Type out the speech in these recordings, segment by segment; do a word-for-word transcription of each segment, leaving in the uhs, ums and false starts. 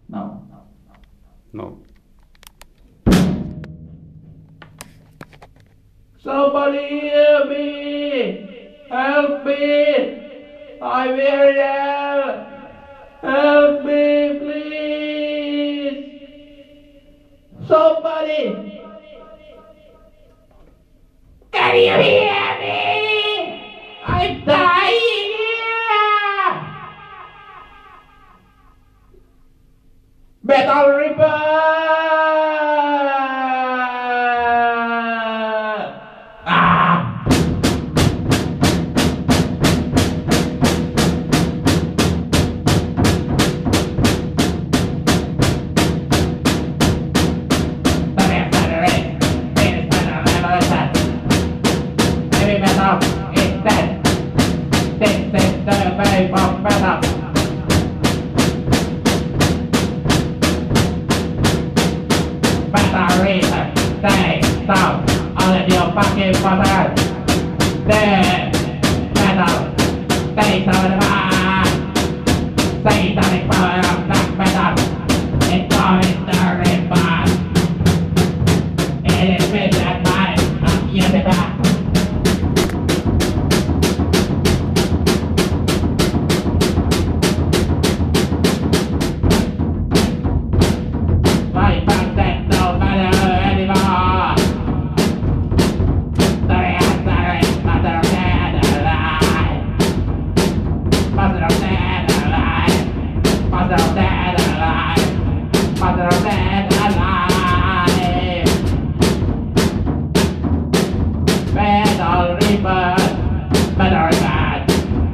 No. No. Somebody help me! Help me! I'm here! Help me, please! Somebody! Can you hear me? I'm dying here! Metal Reaper! Ah! Heavy metal is dead. This is the way of metal. Battery, stay down on your fucking button. Dead metal, stay down the bar. Stay down the power of black metal. It's going to rebound. It is midnight night of Yoruba. My content don't matter anymore. Sorry, I'm sorry, mother of dead alive. Mother of dead alive. Mother of dead alive. Mother of dead alive. Metal Reaper, Metal Reaper,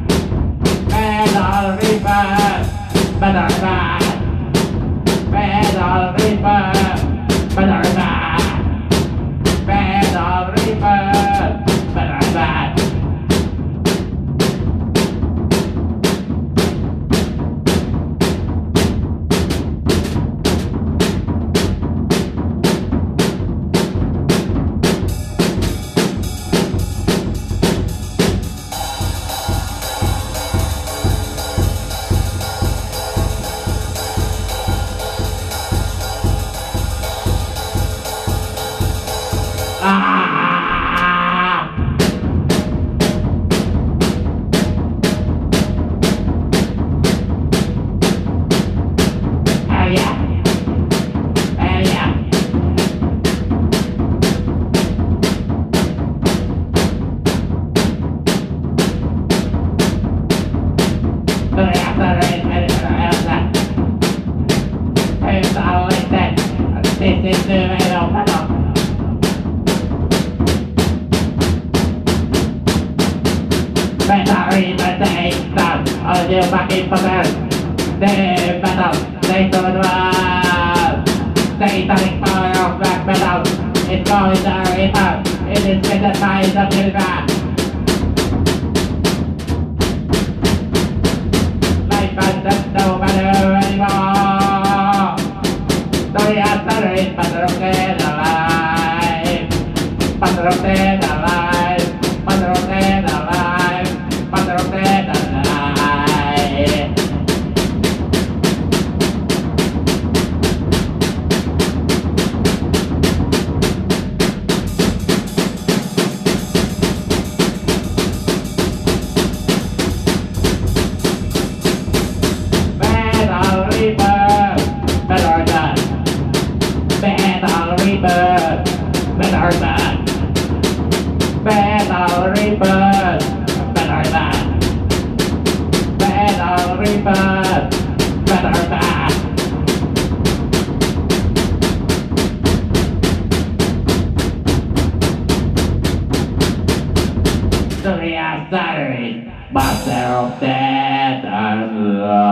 Metal Reaper, Metal Reaper. Metal Reaper, Metal Reaper, Metal Reaper, Metal Reaper. Ah! Hell yeah! Hell yeah! Sorry, I'm sorry, I didn't know that. Who's always dead? This is the metal metal. Metal Reaper, stay down on your fucking button. Stay metal, stay to the wall. Stay down power of black metal. It's going to rebound. It is with the size of the river. Life doesn't no matter anymore. Sorry, I'm sorry, mother of dead alive. Mother of dead alive. Mother of dead alive. Mother of dead alive. Metal Reaper, Metal Reaper, Metal Reaper, Metal Reaper, Metal Reaper, Metal Reaper, Metal Reaper, Metal Reaper. Sorry, I'm sorry, Master of Death and Love.